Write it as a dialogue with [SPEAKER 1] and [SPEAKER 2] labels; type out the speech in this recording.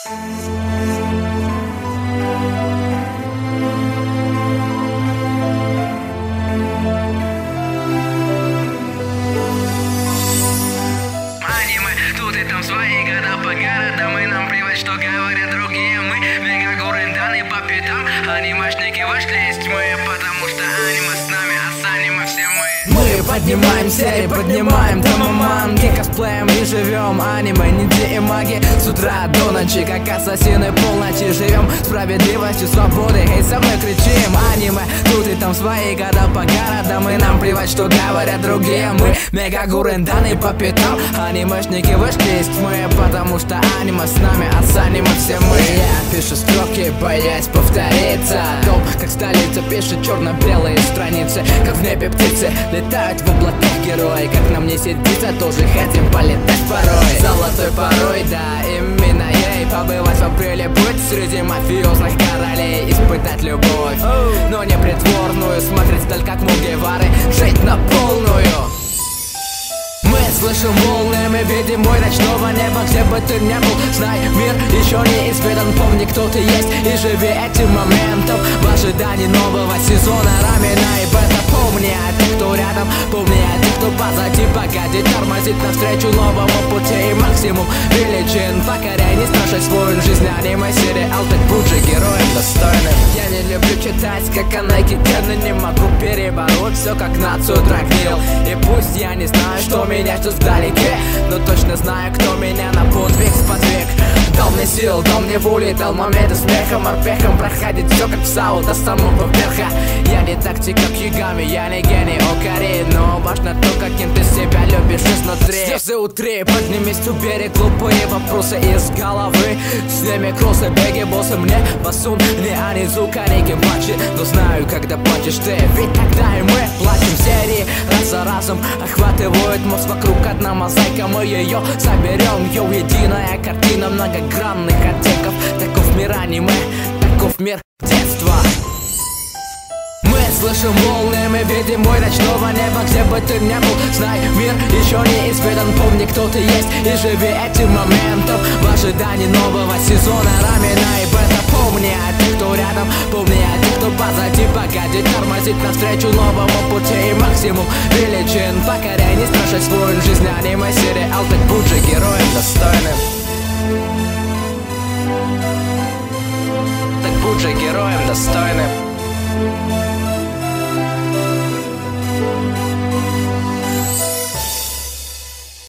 [SPEAKER 1] Тут и там свои года по городам, и нам плевать, что говорят другие. Мы мегагуры, данные по пятам, анимешники вышли из тьмы, потому что аниме с нами, а с аниме все мы.
[SPEAKER 2] Мы поднимаем серии, поднимаем манги, косплеем и живем аниме, ниндзя и маги. С утра до ночи, как ассасины полночи, живем справедливостью, свободой, эй, со мной кричим аниме. Тут и там свои года по городам, и нам плевать, что говорят другие. Мы мегагуры, данные по пятам, анимешники вышли из тьмы, потому что аниме с нами, а с аниме все мы. Я пишу строки, боясь повториться, о том, как столица пишет черно-белые страницы, как в небе птицы летают в облаках герои. Как нам не сидится, тоже хотим полетать порой. Золотой порой, да, именно ей побывать в апреле, быть среди мафиозных королей, испытать любовь, но не притворную, смотреть сталь как Мугевары, жить на полную. Мы слышим волны, мы видим мой ночного неба, где бы ты ни был, знай, мир еще не изведан. Помни, кто ты есть, и живи этим моментом в ожидании нового сезона рамена и бета. Помни о тех, кто рядом, помни о тех, кто позади. Погоди, тормозит навстречу новому пути, и максимум величин покоряй, не страшай свою жизнь. Аниме сериал, так будь же героем достойным. Я не люблю читать, как анагитены, не могу перебороть все, как нацию драгнил. И пусть я не знаю, что меня ждет вдалеке, но точно знаю, кто меня на подвиг сподвиг. Дал мне сил, дал мне воли, дал моменты смехом, морпехом проходит все как в САУ до самого верха. Я не тактик, как Ягами, я не гений Окари, но важно то, каким ты себя любишь изнутри. Слезы утри, поднимись, убери глупые вопросы из головы. С ними кроссы, беги, боссы, мне басун, не они звук, они плачет. Но знаю, когда плачешь ты, ведь тогда и мы плачем. Серии раз за разом охватывают мозг, вокруг одна мозаика, мы ее соберем. Йоу, единая картина многогранных оттенков. Таков мир аниме, таков мир детства. Мы слышим волны, мы видим мой ночного неба, где бы ты ни был, знай, мир еще не изведан. Помни, кто ты есть, и живи этим моментом в ожидании нового сезона рамена и бета. Помни о тех, кто рядом, помни о тех, кто позади. Погоди, тормозит навстречу новому пути, и максимум величин покоряй, не страшай свою жизнь. Аниме сериал, так будь же героем достойным. Так будь же героем достойным.